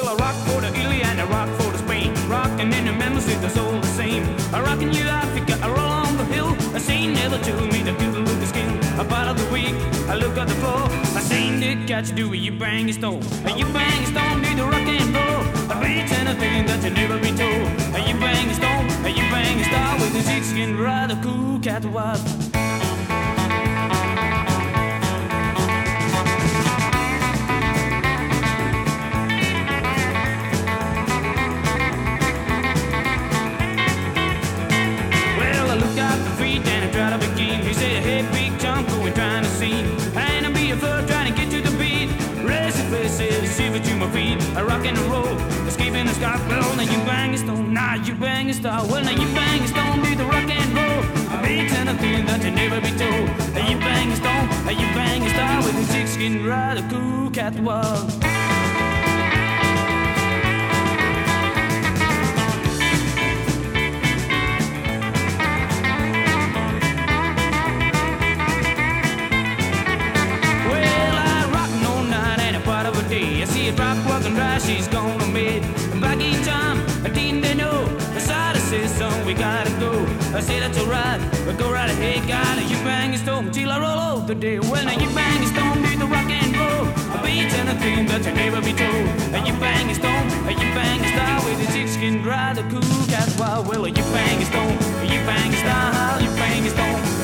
I rock for the Italy and I rock for the Spain. Rockin' in the members, it's all the same. I rockin' you Africa, I roll on the hill. I say never to me the people with the skin. I part of the week, I look at the floor. I say Nick, catch you do it, you bang your stone. You bang your stone, do the rock and roll. I bet anything that you never be told. You bang your stone, you bang your star with the six-skin rather cool cat wild. He said, hey, big John, we're trying to see. I ain't be a bird trying to get to the beat. Racing places, shiver to my feet. I rock and roll, escaping the sky. Well, now you bang a stone, now you bang a star. Well, now you bang a stone, do the rock and roll. I beat anything that you never be told. You bang a stone, you bang a star with a six-skin rather cool cat wall. I see a drop walking dry, she's gonna mid. Back in time, I didn't know. The side I said, son, we gotta go. I said that's alright, but go right ahead, gotta you bang a stone till I roll out the day. Well, now you bang a stone, do the rock and roll. I beat anything that you never be told. And you bang a stone, you bang a star with a six-skin dry, the cool cat wild. Well, you bang a stone, you bang a star, you bang a stone.